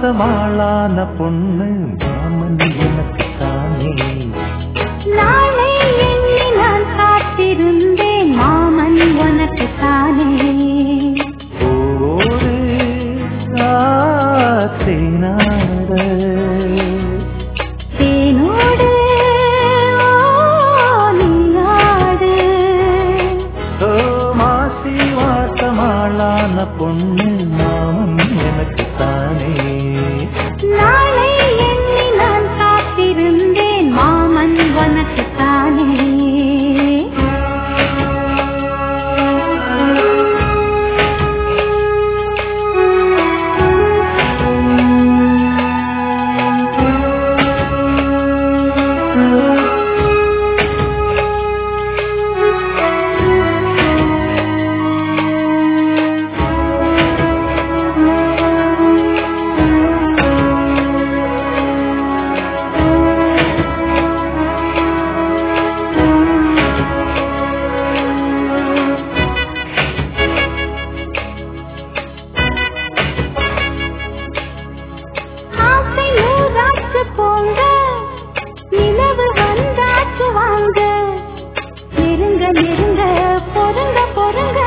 மாசமாளான பொண்ணு மாமன் எனக்கு தானே. நாளை எண்ணி நான் காத்திருந்தேன் மாமன் உனக்கு தானே. ஒரு தேனாட தேனோடு நீயாடு. மாசி மாசமாளான பொண்ணு மாமன் எனக்கு தானே. நாளை எண்ணி நான் காத்திருந்தேன் மாமன் உனக்கு தானே. போங்க நிலவு வந்தாச்சு வாங்க. நெருங்க நெருங்க பொருங்க பொருங்க.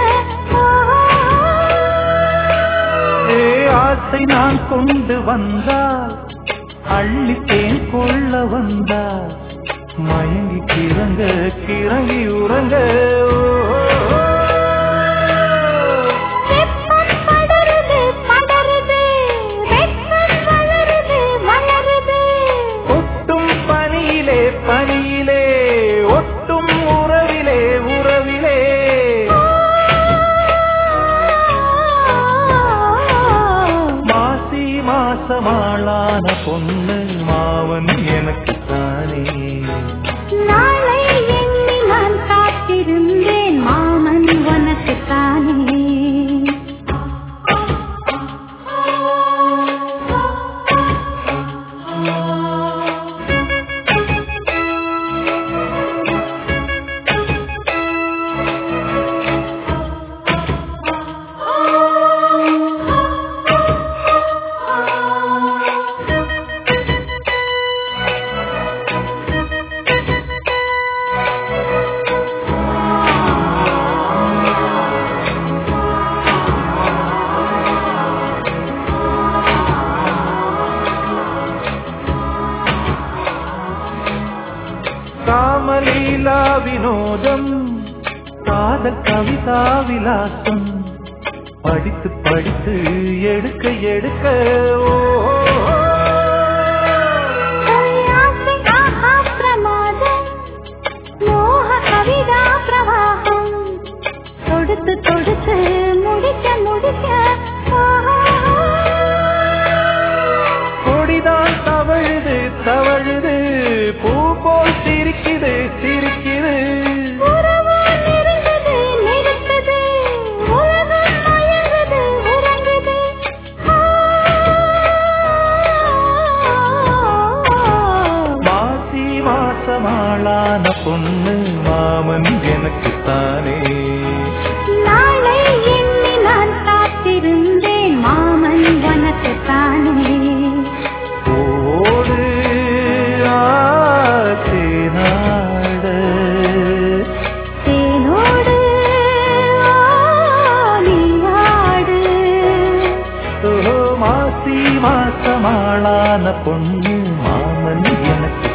ஆசை நான் கொண்டு வந்தால் அள்ளித்தேன் கொள்ள வந்தால் மயங்கி கிறங்க கிறங்கி உறங்க. பனியிலே ஒட்டும் உறவிலே உறவிலே. மாசி மாசமாளான பொண்ணு மாவன் எனக்கு தானே. நாளை எண்ணி நான் காத்திருந்தேன் மாமன் உனக்கு தானே. காமலீலா வினோதம் காதல் கவிதா விலாசம் படித்து படித்து எடுக்க எடுக்க. பிரமாதம் மோக கவிதா பிரவாகம் தொடுத்து தொடுத்து முடிக்க முடிக்க. கொடிதான் தவழுது தவழுது பூ போல் சிரிக்குது சிரிக்குது. மாசி மாசமாளான பொண்ணு மாமன் எனக்கு தானே. நாளை எண்ணி நான் காத்திருந்தேன் மாமன் உனக்கு தானே. ஓடு தேனாட தேனோடு நீயாடு. மாசி மாசமாளான பொண்ணு மாமன் எனக்கு